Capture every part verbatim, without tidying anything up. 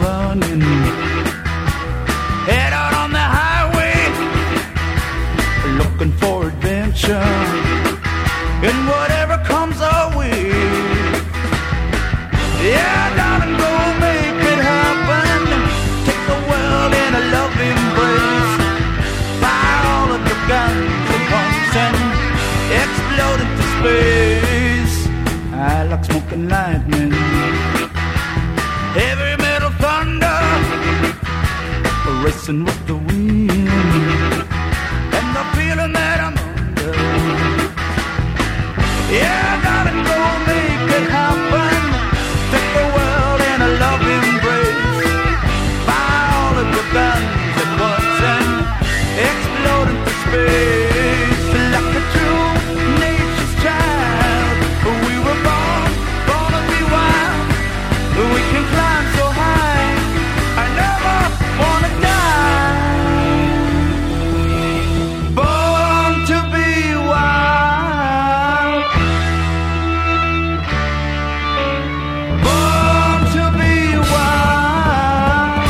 running. Head out on the highway, looking for adventure. And whatever comes our way, yeah, darling, go make it happen. Take the world in a love embrace. Fire all of your guns at once and explode into space. I like smoking lightning, heavy metal thunder, racing with the wind, and the feeling that I'm under. Yeah, darling, go make it happen. Take the world in a love embrace. Fire all of your guns at once and explode into space. Like a true nature's child, we were born, born to be wild. We can climb so high, I never wanna die. Born to be wild. Born to be wild.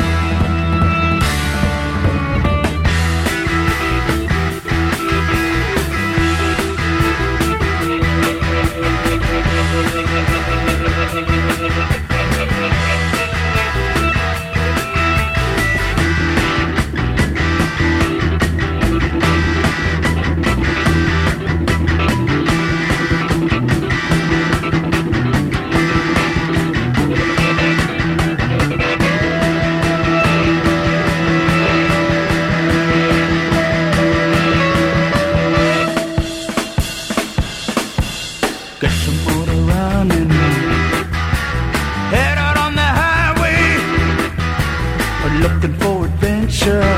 Get some motor running. Head out on the highway, looking for adventure.